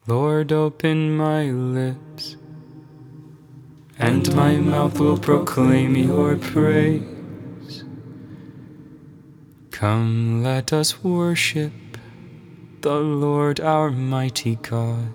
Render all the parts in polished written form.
Lord, open my lips, and my mouth will proclaim your praise. Come, let us worship the Lord our mighty God.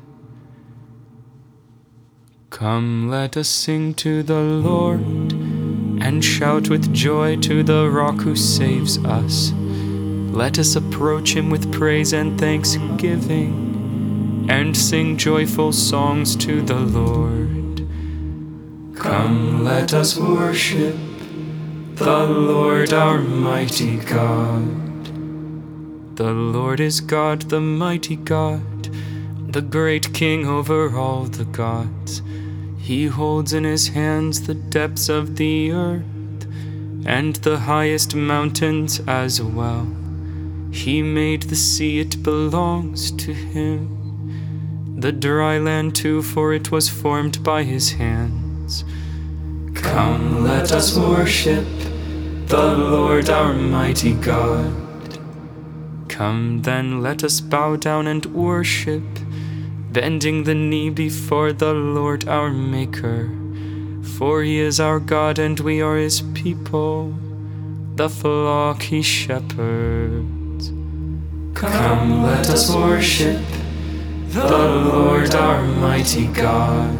Come, let us sing to the Lord, and shout with joy to the rock who saves us. Let us approach him with praise and thanksgiving, and sing joyful songs to the Lord. Come, let us worship the Lord our mighty God. The Lord is God, the mighty God, the great King over all the gods. He holds in his hands the depths of the earth, and the highest mountains as well. He made the sea, it belongs to him, the dry land too, for it was formed by his hands. Come, let us worship the Lord our mighty God. Come then, let us bow down and worship, bending the knee before the Lord our Maker. For he is our God and we are his people, the flock he shepherds. Come, let us worship the Lord our mighty God.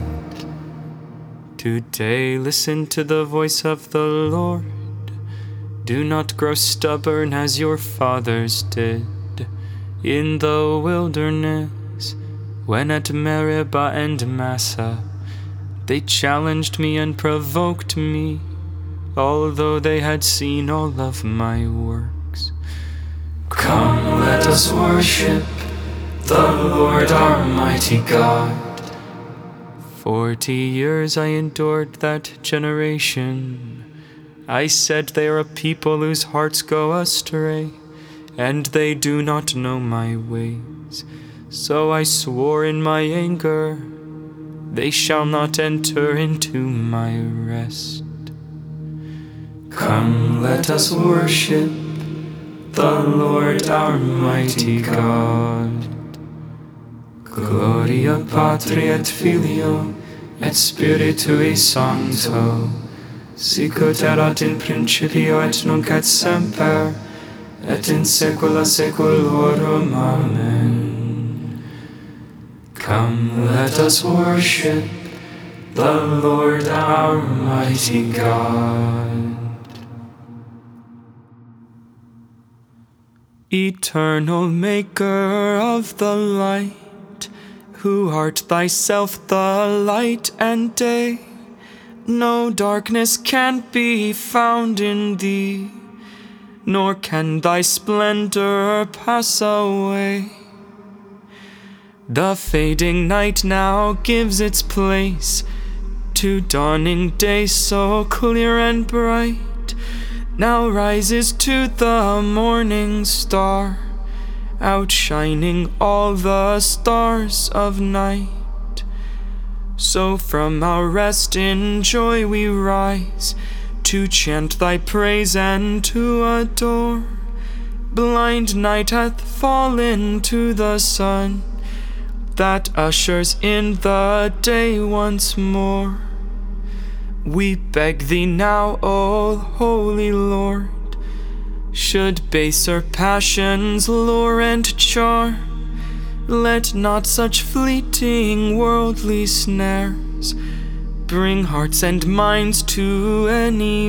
Today listen to the voice of the Lord. Do not grow stubborn as your fathers did in the wilderness, when at Meribah and Massah they challenged me and provoked me, although they had seen all of my works. Come, let us worship the Lord our mighty God. 40 years I endured that generation. I said, they are a people whose hearts go astray, and they do not know my ways. So I swore in my anger, they shall not enter into my rest. Come, let us worship the Lord our mighty God. Gloria Patri et Filio et Spiritui Sancto, sicut erat in principio et nunc et semper, et in saecula saeculorum. Amen. Come, let us worship the Lord our mighty God. Eternal Maker of the light, who art thyself the light and day, no darkness can be found in thee, nor can thy splendor pass away. The fading night now gives its place to dawning day so clear and bright, now rises to the morning star, outshining all the stars of night. So from our rest in joy we rise, to chant thy praise and to adore. Blind night hath fallen to the sun, that ushers in the day once more. We beg thee now, O holy Lord, should baser passions lure and charm, let not such fleeting worldly snares bring hearts and minds to any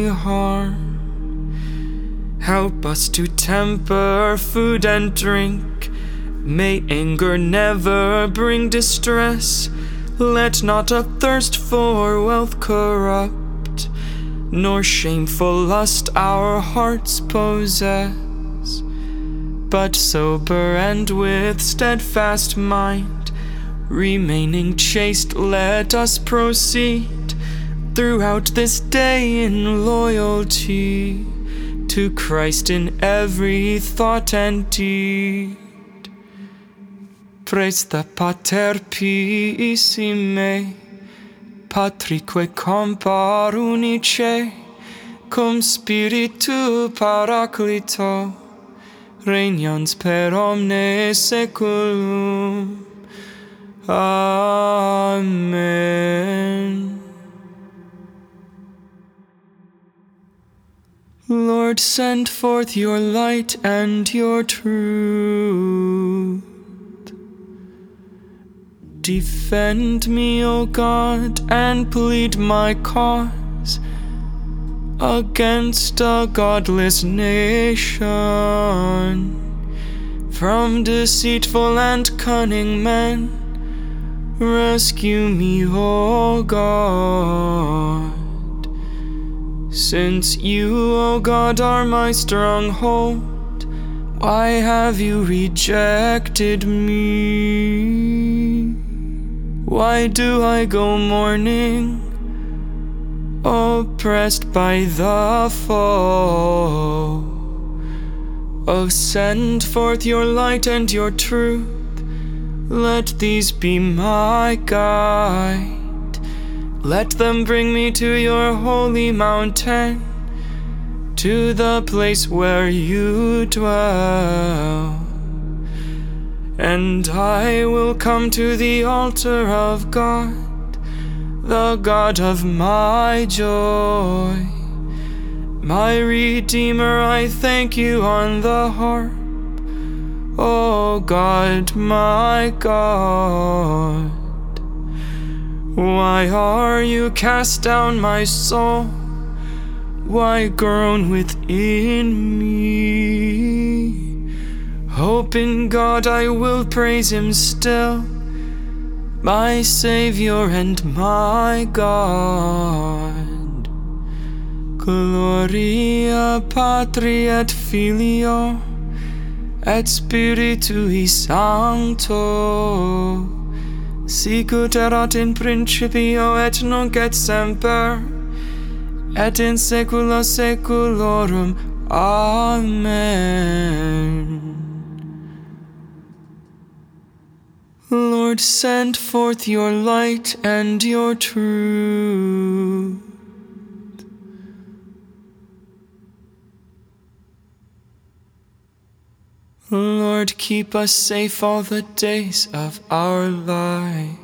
harm. Help us to temper food and drink, may anger never bring distress. Let not a thirst for wealth corrupt, nor shameful lust our hearts possess. But sober and with steadfast mind, remaining chaste, let us proceed throughout this day in loyalty to Christ in every thought and deed. Presta Pater Piissime, Patrique Compar Unice, cum Spiritu Paraclito, regnans per omne saeculum. Amen. Lord, send forth your light and your truth. Defend me, O God, and plead my cause against a godless nation. From deceitful and cunning men, rescue me, O God. Since you, O God, are my stronghold, why have you rejected me? Why do I go mourning, oppressed by the foe? Oh, send forth your light and your truth. Let these be my guide. Let them bring me to your holy mountain, to the place where you dwell. And I will come to the altar of God, the God of my joy. My Redeemer, I thank you on the harp. O God, my God. Why are you cast down, my soul? Why groan within me? Hope in God, I will praise him still, my Savior and my God. Gloria Patri et Filio et Spiritui Sancto, sicut erat in principio et nunc et semper, et in saecula saeculorum. Amen. Lord, send forth your light and your truth. Lord, keep us safe all the days of our life.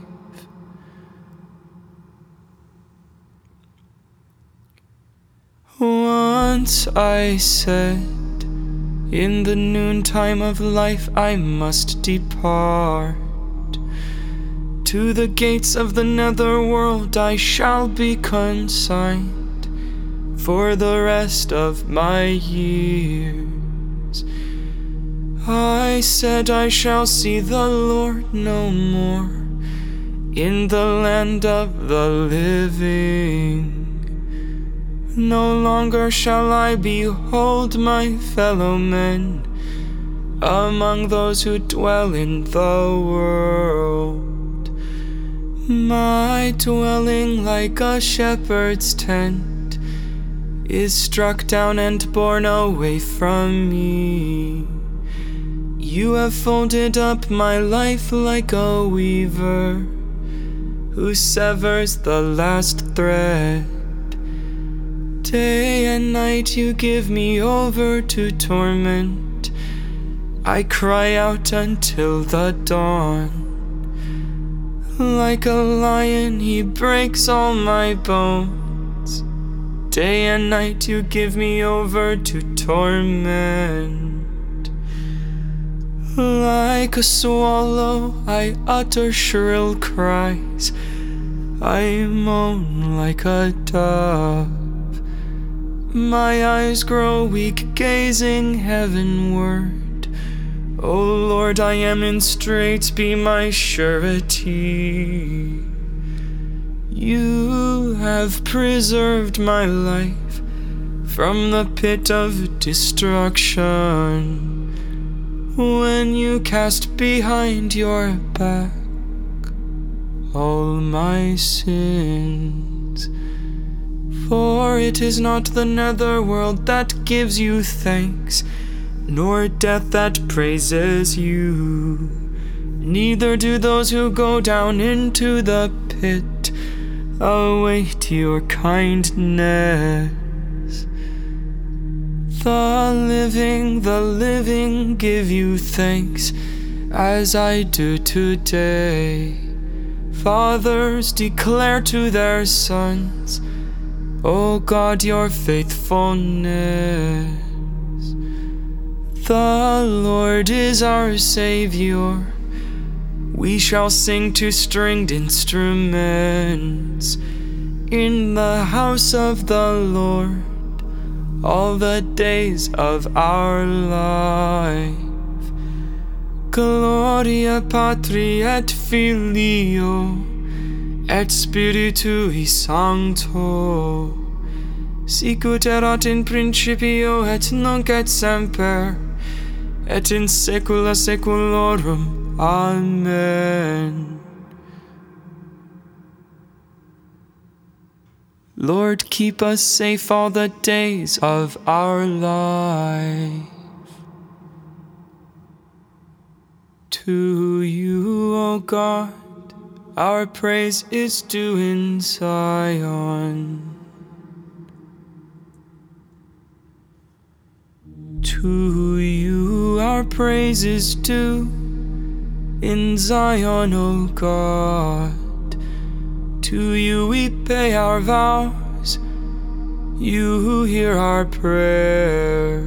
Once I said, in the noontime of life I must depart. To the gates of the netherworld I shall be consigned for the rest of my years. I said I shall see the Lord no more in the land of the living. No longer shall I behold my fellow men among those who dwell in the world. My dwelling, like a shepherd's tent, is struck down and borne away from me. You have folded up my life like a weaver who severs the last thread. Day and night you give me over to torment. I cry out until the dawn. Like a lion he breaks all my bones. Day and night you give me over to torment. Like a swallow I utter shrill cries. I moan like a dove. My eyes grow weak gazing heavenward. O Lord, I am in straits, be my surety. You have preserved my life from the pit of destruction, when you cast behind your back all my sins. For it is not the netherworld that gives you thanks, nor death that praises you. Neither do those who go down into the pit await your kindness. The living give you thanks, as I do today. Fathers, declare to their sons, O God, your faithfulness. The Lord is our Savior. We shall sing to stringed instruments in the house of the Lord all the days of our life. Gloria Patri et Filio et Spiritui Sancto, sicut erat in principio et nunc et semper, et in saecula saeculorum. Amen. Lord, keep us safe all the days of our life. To you, O God, our praise is due in Zion. To you, our praise is due in Zion, O God. To you we pay our vows, you who hear our prayer.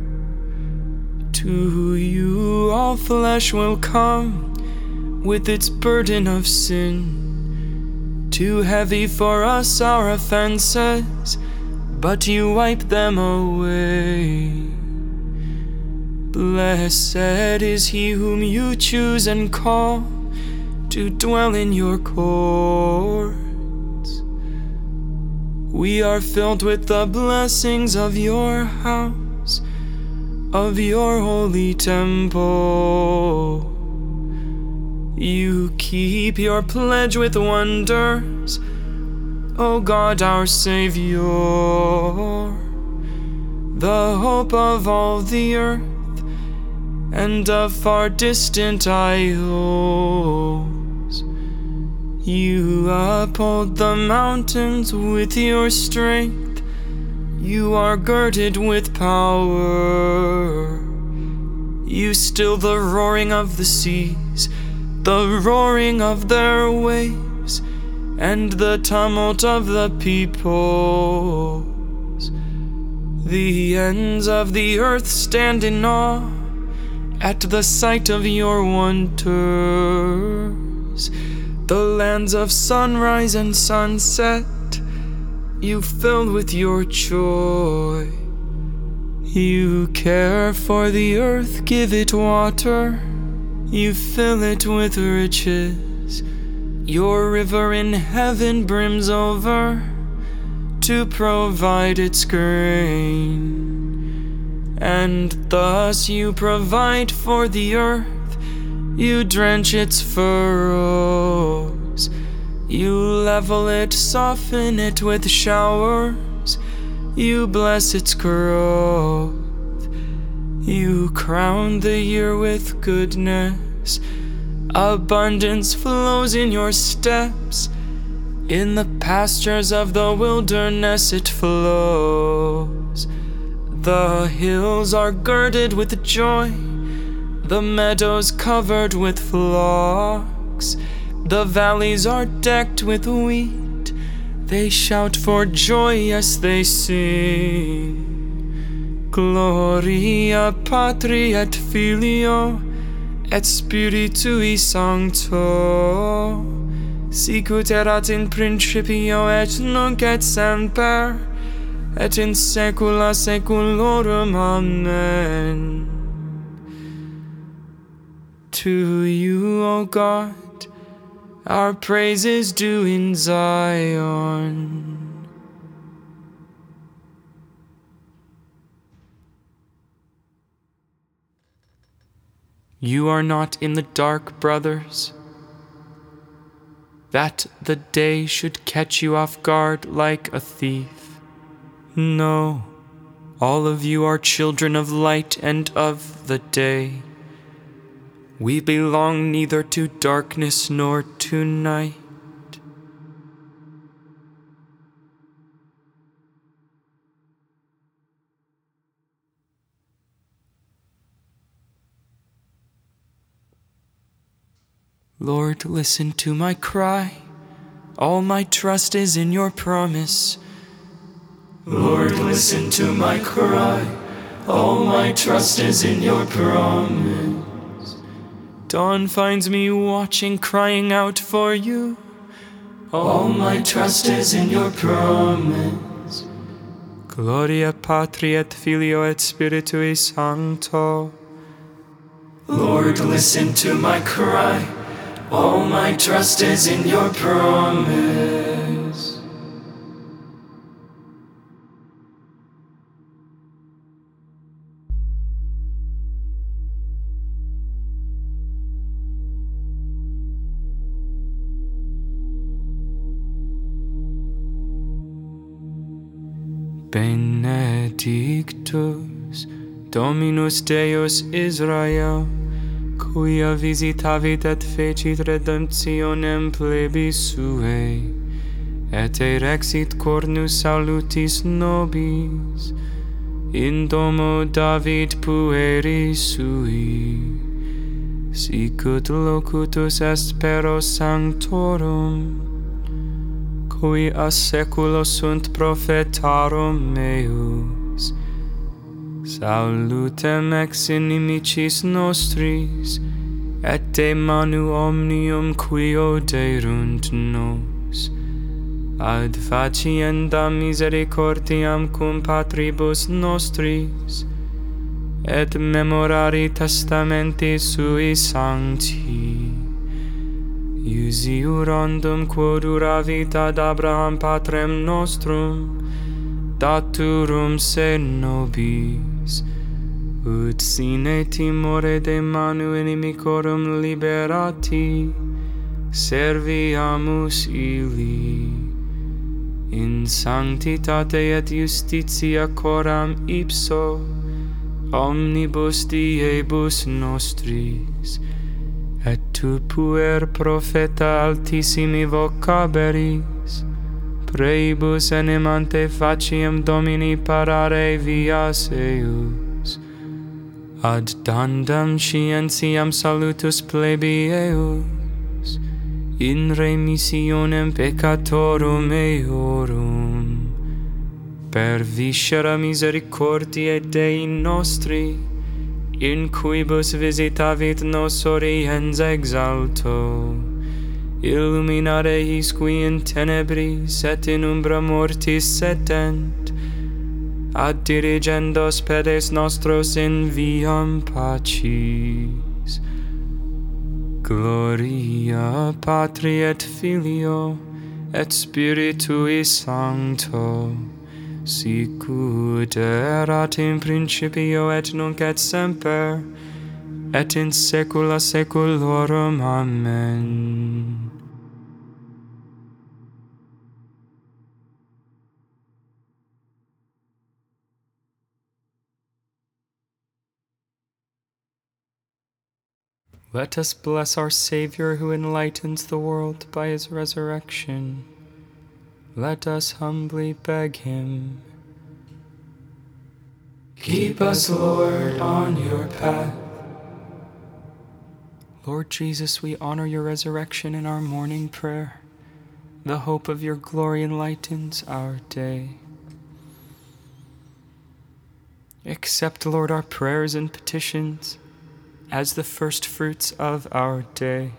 To you all flesh will come with its burden of sin. Too heavy for us our offenses, but you wipe them away. Blessed is he whom you choose and call to dwell in your courts. We are filled with the blessings of your house, of your holy temple. You keep your pledge with wonders, O God, our Savior, the hope of all the earth and of far distant isles. You uphold the mountains with your strength. You are girded with power. You still the roaring of the seas, the roaring of their waves, and the tumult of the peoples. The ends of the earth stand in awe at the sight of your wonders. The lands of sunrise and sunset you fill with your joy. You care for the earth, give it water. You fill it with riches. Your river in heaven brims over to provide its grain. And thus you provide for the earth. You drench its furrows. You level it, soften it with showers. You bless its growth. You crown the year with goodness. Abundance flows in your steps. In the pastures of the wilderness it flows. The hills are girded with joy, the meadows covered with flocks. The valleys are decked with wheat. They shout for joy as they sing. Gloria Patri et Filio et Spiritui Sancto, sicut erat in principio et nunc et semper, et in saecula saeculorum. Amen. To you, O God, our praise is due in Zion. You are not in the dark, brothers, that the day should catch you off guard like a thief. No, all of you are children of light and of the day. We belong neither to darkness nor to night. Lord, listen to my cry. All my trust is in your promise. Lord, listen to my cry. All my trust is in your promise. Dawn finds me watching, crying out for you. All my trust is in your promise. Gloria Patri et Filio et Spiritui Sancto. Lord, listen to my cry. All my trust is in your promise. Benedictus Dominus Deus Israel, quia visitavit et fecit redemptionem plebis suae, et erexit cornus salutis nobis, in domo David pueri sui, sicut locutus est pero sanctorum, qui a seculo sunt prophetarum meus. Salutem ex inimicis nostris, et de manu omnium qui oderunt nos, ad facienda misericordiam cum patribus nostris, et memorari testamenti sui sancti. Iusiurandum quod uravit ad Abraham patrem nostrum, daturum se nobis, ut sine timore de manu inimicorum liberati, serviamus illi, in sanctitate et justitia coram ipso, omnibus diebus nostris, et tu puer propheta altissimi vocaberis, praebus enemante faciem Domini parare vias eius, ad dandam scientiam salutus plebi eius, in remissionem peccatorum eorum, per viscera misericordiae Dei nostri, in quibus visitavit nos oriens exalto, illuminare his qui in tenebris et in umbra mortis setent, ad dirigendos pedes nostros in viam pacis. Gloria Patri et Filio et Spiritui Sancto, sicut erat in principio et nunc et semper, et in saecula saeculorum. Amen. Let us bless our Savior who enlightens the world by his resurrection. Let us humbly beg him. Keep us, Lord, on your path. Lord Jesus, we honor your resurrection in our morning prayer. The hope of your glory enlightens our day. Accept, Lord, our prayers and petitions as the first fruits of our day.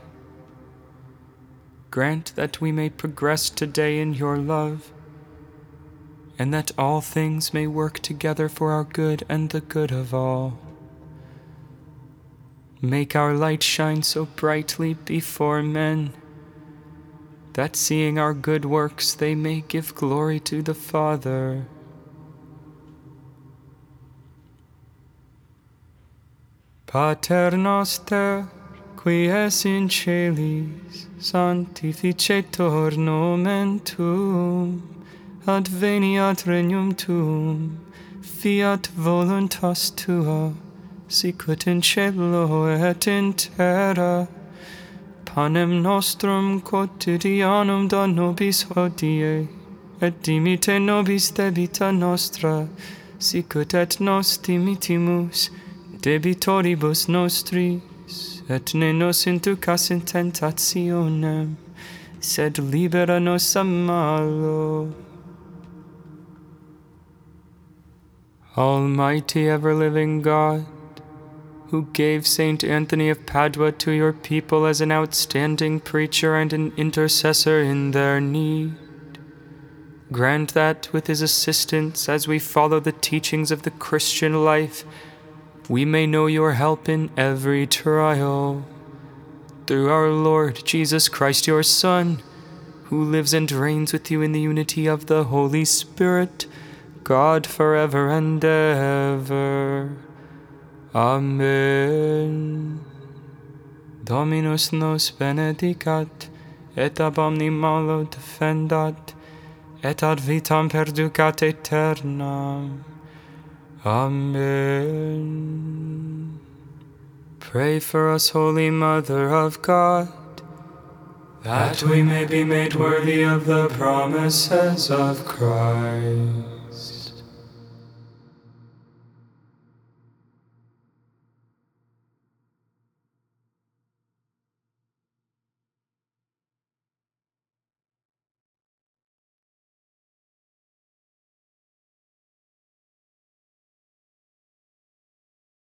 Grant that we may progress today in your love, and that all things may work together for our good and the good of all. Make our light shine so brightly before men, that seeing our good works they may give glory to the Father. Pater noster, qui es in celis, sanctificetur nomen tuum, adveniat regnum tuum, fiat voluntas tua, sicut in cielo et in terra. Panem nostrum quotidianum da nobis hodie, et dimite nobis debita nostra, sicut et nos dimitimus debitoribus nostris, et ne nos inducas in tentationem, sed libera nos a malo. Almighty ever-living God, who gave Saint Anthony of Padua to your people as an outstanding preacher and an intercessor in their need, grant that with his assistance, as we follow the teachings of the Christian life, we may know your help in every trial. Through our Lord Jesus Christ, your Son, who lives and reigns with you in the unity of the Holy Spirit, God forever and ever. Amen. Dominus nos benedicat, et ab omni malo defendat, et ad vitam perducat aeternam. Amen. Pray for us, Holy Mother of God, that we may be made worthy of the promises of Christ.